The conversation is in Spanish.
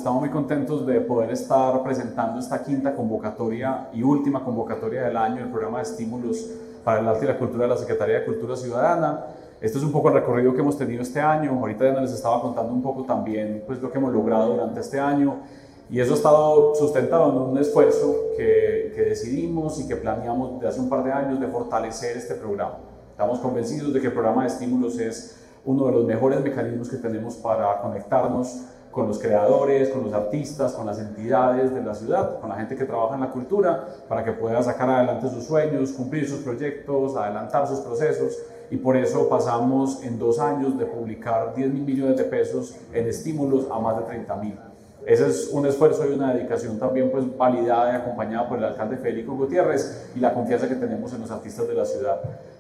Estamos muy contentos de poder estar presentando esta quinta convocatoria y última convocatoria del año, el programa de estímulos para el arte y la cultura de la Secretaría de Cultura Ciudadana. Este es un poco el recorrido que hemos tenido este año. Ahorita ya les estaba contando un poco también pues, lo que hemos logrado durante este año. Y eso ha estado sustentado en un esfuerzo que decidimos y que planeamos desde hace un par de años de fortalecer este programa. Estamos convencidos de que el programa de estímulos es uno de los mejores mecanismos que tenemos para conectarnos con los creadores, con los artistas, con las entidades de la ciudad, con la gente que trabaja en la cultura, para que pueda sacar adelante sus sueños, cumplir sus proyectos, adelantar sus procesos. Y por eso pasamos en 2 años de publicar 10.000 millones de pesos en estímulos a más de 30.000. Ese es un esfuerzo y una dedicación también pues validada y acompañada por el alcalde Federico Gutiérrez y la confianza que tenemos en los artistas de la ciudad.